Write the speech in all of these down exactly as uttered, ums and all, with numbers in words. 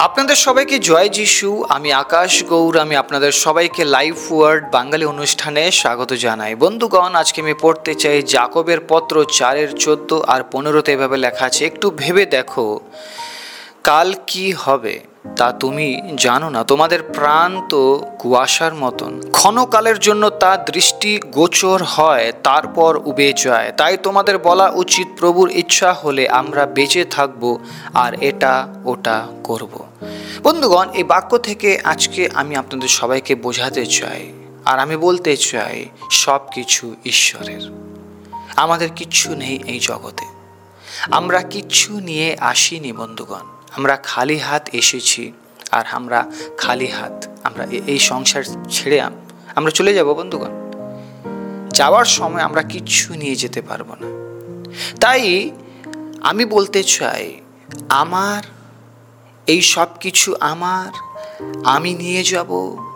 আপনাদের সবাইকে জয় যিশু। আমি আকাশ গৌর। আমি আপনাদের সবাইকে লাইফ ওয়ার্ড বাঙালি অনুষ্ঠানে স্বাগত জানাই। বন্ধুগণ, আজকে আমি পড়তে চাই যাকবের পত্র চারের চোদ্দ আর পনেরোতে এভাবে লেখা আছে, একটু ভেবে দেখো কাল কি হবে তা তুমি জানো না। তোমাদের প্রাণ তো কুয়াশার মতন, ক্ষণকালের জন্য তা দৃষ্টি গোচর হয়, তারপর উবে যায়। তাই তোমাদের বলা উচিত, প্রভুর ইচ্ছা হলে আমরা বেঁচে থাকব আর এটা ওটা করব। বন্ধুগণ, এই বাক্য থেকে আজকে আমি আপনাদের সবাইকে বোঝাতে চাই আর আমি বলতে চাই, সব কিছু ঈশ্বরের। আমাদের কিচ্ছু নেই এই জগতে, আমরা কিচ্ছু নিয়ে আসিনি বন্ধুগণ। আমরা খালি হাত এসেছি আর আমরা খালি হাত আমরা এই সংসার ছেড়ে আমরা চলে যাব বন্ধুগণ। যাওয়ার সময় আমরা কিচ্ছু নিয়ে যেতে পারবো না। তাই আমি বলতে চাই, আমার এই সব কিছু আমার, আমি নিয়ে যাব,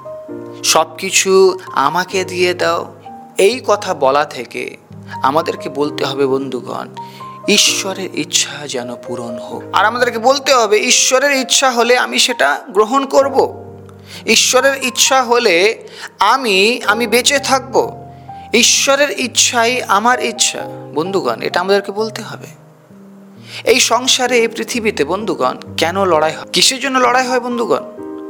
সব কিছু আমাকে দিয়ে দাও, এই কথা বলা থেকে আমাদেরকে বলতে হবে বন্ধুগণ, ঈশ্বরের ইচ্ছা যেন পূরণ হোক। আর আমাদেরকে বলতে হবে, ঈশ্বরের ইচ্ছা হলে আমি সেটা গ্রহণ করব। ঈশ্বরের ইচ্ছা হলে আমি আমি বেঁচে থাকব। ঈশ্বরের ইচ্ছাই আমার ইচ্ছা। বন্ধুগণ, এটা আমাদেরকে বলতে হবে। এই সংসারে, এই পৃথিবীতে বন্ধুগণ, কেন লড়াই হয়, কিসের জন্য লড়াই হয় বন্ধুগণ?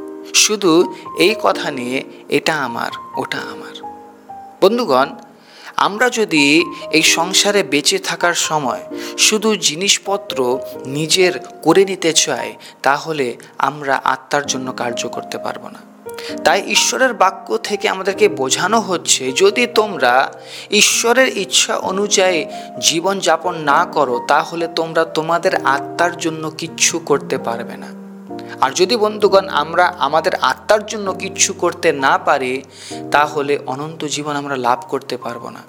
শুধু এই কথা নিয়ে, এটা আমার ওটা আমার। বন্ধুগণ, আমরা যদি এই সংসারে বেঁচে থাকার সময় শুধু জিনিসপত্র নিজের করে নিতে চাই, তাহলে আমরা আত্মার জন্য কার্য করতে পারবো না। তাই ঈশ্বরের বাক্য থেকে আমাদেরকে বোঝানো হচ্ছে, যদি তোমরা ঈশ্বরের ইচ্ছা অনুযায়ী জীবনযাপন না করো, তাহলে তোমরা তোমাদের আত্মার জন্য কিচ্ছু করতে পারবে না। আর যদি বন্ধুগণ আমরা আমাদের আত্মার জন্য কিচ্ছু করতে না পারি, তাহলে অনন্ত জীবন আমরা লাভ করতে পারবো না।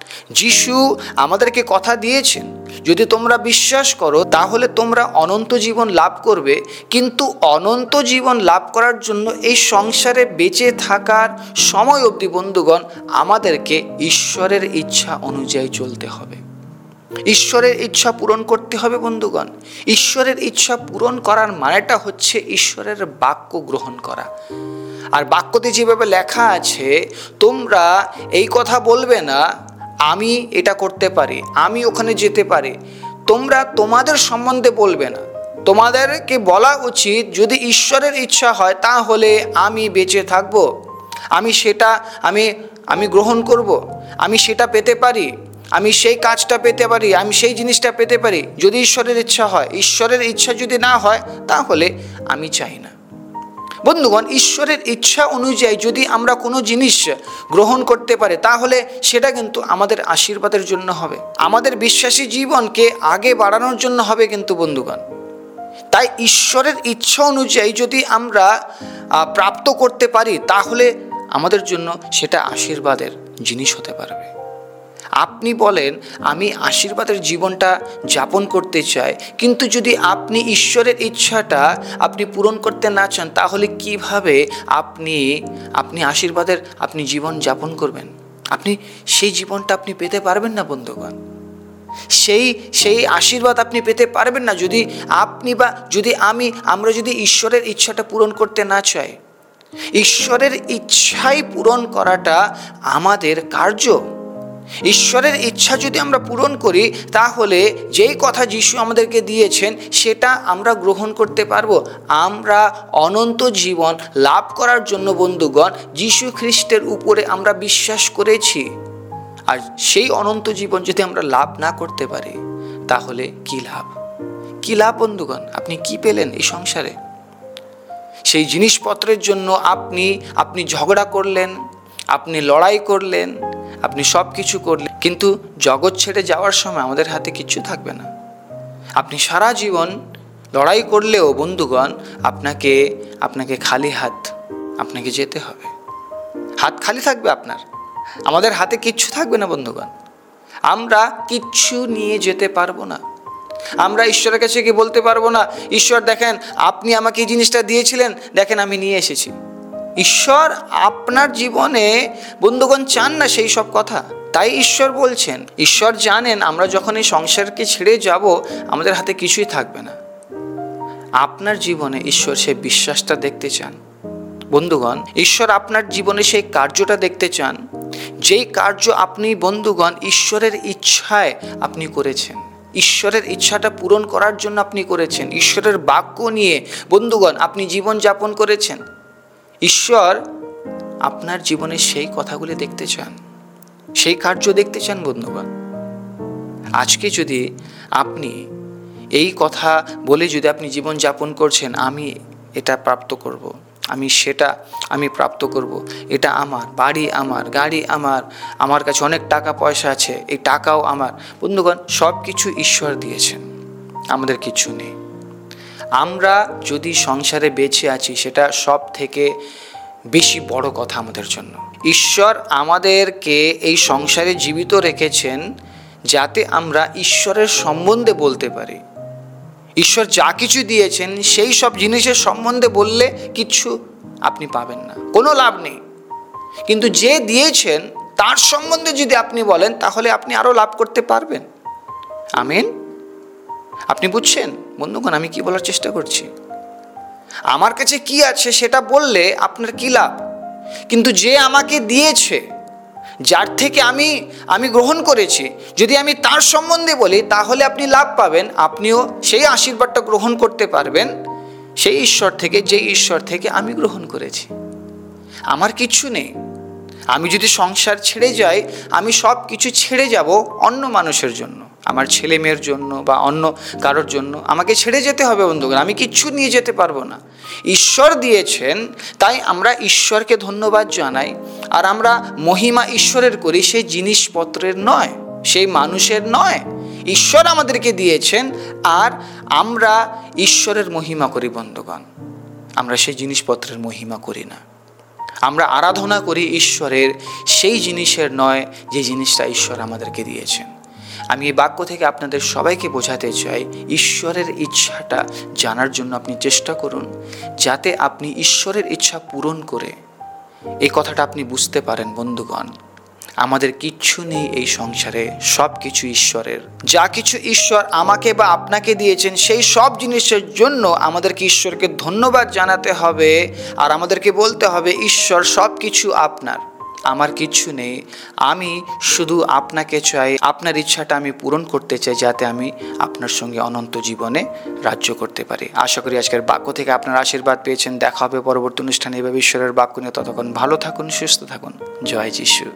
যিশু আমাদেরকে কথা দিয়েছেন, যদি তোমরা বিশ্বাস করো তাহলে তোমরা অনন্ত জীবন লাভ করবে। কিন্তু অনন্ত জীবন লাভ করার জন্য এই সংসারে বেঁচে থাকার সময় অবধি বন্ধুগণ আমাদেরকে ঈশ্বরের ইচ্ছা অনুযায়ী চলতে হবে, ঈশ্বরের ইচ্ছা পূরণ করতে হবে বন্ধুগণ। ঈশ্বরের ইচ্ছা পূরণ করার মানেটা হচ্ছে ঈশ্বরের বাক্য গ্রহণ করা। আর বাক্যতে যেভাবে লেখা আছে, তোমরা এই কথা বলবে না আমি এটা করতে পারি, আমি ওখানে যেতে পারি। তোমরা তোমাদের সম্বন্ধে বলবে না, তোমাদেরকে বলা উচিত, যদি ঈশ্বরের ইচ্ছা হয় তাহলে আমি বেঁচে থাকব, আমি সেটা আমি আমি গ্রহণ করব, আমি সেটা পেতে পারি, আমি সেই কাজটা পেতে পারি, আমি সেই জিনিসটা পেতে পারি, যদি ঈশ্বরের ইচ্ছা হয়। ঈশ্বরের ইচ্ছা যদি না হয়, তাহলে আমি চাই না। বন্ধুগণ, ঈশ্বরের ইচ্ছা অনুযায়ী যদি আমরা কোনো জিনিস গ্রহণ করতে পারি, তাহলে সেটা কিন্তু আমাদের আশীর্বাদের জন্য হবে, আমাদের বিশ্বাসী জীবনকে আগে বাড়ানোর জন্য হবে কিন্তু বন্ধুগণ। তাই ঈশ্বরের ইচ্ছা অনুযায়ী যদি আমরা প্রাপ্ত করতে পারি, তাহলে আমাদের জন্য সেটা আশীর্বাদের জিনিস হতে পারবে। আপনি বলেন, আমি আশীর্বাদের জীবনটা যাপন করতে চাই, কিন্তু যদি আপনি ঈশ্বরের ইচ্ছাটা আপনি পূরণ করতে না চান, তাহলে কিভাবে আপনি আপনি আশীর্বাদের আপনি জীবন যাপন করবেন? আপনি সেই জীবনটা আপনি পেতে পারবেন না বন্ধুগণ। সেই সেই আশীর্বাদ আপনি পেতে পারবেন না যদি আপনি বা যদি আমি আমরা যদি ঈশ্বরের ইচ্ছাটা পূরণ করতে না চাই। ঈশ্বরের ইচ্ছাই পূরণ করাটা আমাদের কার্য। ঈশ্বরের ইচ্ছা যদি আমরা পূরণ করি, তাহলে যেই কথা যিশু আমাদেরকে দিয়েছেন সেটা আমরা গ্রহণ করতে পারবো। আমরা অনন্ত জীবন লাভ করার জন্য বন্ধুগণ যিশু খ্রিস্টের উপরে আমরা বিশ্বাস করেছি। আর সেই অনন্ত জীবন যদি আমরা লাভ না করতে পারি, তাহলে কি লাভ? কি লাভ বন্ধুগণ? আপনি কি পেলেন এই সংসারে? সেই জিনিসপত্রের জন্য আপনি আপনি ঝগড়া করলেন, আপনি লড়াই করলেন, আপনি সব কিছু করলেন, কিন্তু জগৎ ছেড়ে যাওয়ার সময় আমাদের হাতে কিচ্ছু থাকবে না। আপনি সারা জীবন লড়াই করলেও বন্ধুগণ আপনাকে আপনাকে খালি হাত আপনাকে যেতে হবে। হাত খালি থাকবে আপনার, আমাদের হাতে কিচ্ছু থাকবে না বন্ধুগণ। আমরা কিচ্ছু নিয়ে যেতে পারবো না। আমরা ঈশ্বরের কাছে গিয়ে বলতে পারবো না, ঈশ্বর দেখেন আপনি আমাকে এই জিনিসটা দিয়েছিলেন, দেখেন আমি নিয়ে এসেছি। ঈশ্বর আপনার জীবনে বন্ধুগণ চান না সেই সব কথা। তাই ঈশ্বর বলছেন, ঈশ্বর জানেন আমরা যখন এই সংসারকে ছেড়ে যাব, আমাদের হাতে কিছুই থাকবে না। আপনার জীবনে ঈশ্বর সেই বিশ্বাসটা দেখতে চান। বন্ধুগণ, ঈশ্বর আপনার জীবনে সেই কার্যটা দেখতে চান, যেই কার্য আপনি বন্ধুগণ ঈশ্বরের ইচ্ছায় আপনি করেছেন, ঈশ্বরের ইচ্ছাটা পূরণ করার জন্য আপনি করেছেন, ঈশ্বরের বাক্য নিয়ে বন্ধুগণ আপনি জীবন যাপন করেছেন। ঈশ্বর আপনার জীবনে সেই কথাগুলি দেখতে চান, সেই কার্য দেখতে চান। বন্ধুগণ, আজকে যদি আপনি এই কথা বলে যদি আপনি জীবন যাপন করছেন, আমি এটা প্রাপ্ত করব, আমি সেটা আমি প্রাপ্ত করব, এটা আমার বাড়ি, আমার গাড়ি, আমার আমার কাছে অনেক টাকা পয়সা আছে, এই টাকাও আমার। বন্ধুগণ, সব কিছু ঈশ্বর দিয়েছেন, আমাদের কিছু নেই। আমরা যদি সংসারে বেঁচে আছি, সেটা সব থেকে বেশি বড় কথা আমাদের জন্য। ঈশ্বর আমাদেরকে এই সংসারে জীবিত রেখেছেন যাতে আমরা ঈশ্বরের সম্বন্ধে বলতে পারি। ঈশ্বর যা কিছু দিয়েছেন সেই সব জিনিসের সম্বন্ধে বললে কিচ্ছু আপনি পাবেন না, কোনো লাভ নেই। কিন্তু যে দিয়েছেন তার সম্বন্ধে যদি আপনি বলেন, তাহলে আপনি আরও লাভ করতে পারবেন। আমিন। আপনি বুঝছেন বন্ধুগণ আমি কি বলার চেষ্টা করছি? আমার কাছে কি আছে সেটা বললে আপনার কি লাভ? কিন্তু যে আমাকে দিয়েছে, যার থেকে আমি আমি গ্রহণ করেছি, যদি আমি তার সম্বন্ধে বলি, তাহলে আপনি লাভ পাবেন। আপনিও সেই আশীর্বাদটা গ্রহণ করতে পারবেন সেই ঈশ্বর থেকে, যে ঈশ্বর থেকে আমি গ্রহণ করেছি। আমার কিচ্ছু নেই। আমি যদি সংসার ছেড়ে যাই, আমি সব কিছু ছেড়ে যাব অন্য মানুষের জন্য, আমার ছেলে মেয়ের জন্য বা অন্য কারোর জন্য আমাকে ছেড়ে যেতে হবে। বন্ধুগণ, আমি কিচ্ছু নিয়ে যেতে পারবো না। ঈশ্বর দিয়েছেন, তাই আমরা ঈশ্বরকে ধন্যবাদ জানাই। আর আমরা মহিমা ঈশ্বরের করি, সেই জিনিসপত্রের নয়, সেই মানুষের নয়। ঈশ্বর আমাদেরকে দিয়েছেন আর আমরা ঈশ্বরের মহিমা করি। বন্ধুগণ, আমরা সেই জিনিসপত্রের মহিমা করি না, আমরা আরাধনা করি ঈশ্বরের সেই জিনিসের নয় যে জিনিসটা ঈশ্বর আমাদেরকে দিয়েছেন। আমি এই বাক্য থেকে আপনাদের সবাইকে বোঝাতে চাই, ঈশ্বরের ইচ্ছাটা জানার জন্য আপনি চেষ্টা করুন, যাতে আপনি ঈশ্বরের ইচ্ছা পূরণ করে এই কথাটা আপনি বুঝতে পারেন। বন্ধুগণ, আমাদের কিচ্ছু নেই এই সংসারে, সব কিছু ঈশ্বরের। যা কিছু ঈশ্বর আমাকে বা আপনাকে দিয়েছেন, সেই সব জিনিসের জন্য আমাদেরকে ঈশ্বরকে ধন্যবাদ জানাতে হবে। আর আমাদেরকে বলতে হবে, ঈশ্বর সব কিছু আপনার, আমার কিচ্ছু নেই। আমি শুধু আপনাকে চাই, আপনার ইচ্ছাটা আমি পূরণ করতে চাই, যাতে আমি আপনার সঙ্গে অনন্ত জীবনে রাজ্য করতে পারি। আশা করি আজকের বাক্য থেকে আপনার আশীর্বাদ পেয়েছেন। দেখা হবে পরবর্তী অনুষ্ঠানে এভাবে ঈশ্বরের বাক্য নিয়ে। ততক্ষণ ভালো থাকুন, সুস্থ থাকুন। জয় যিশু।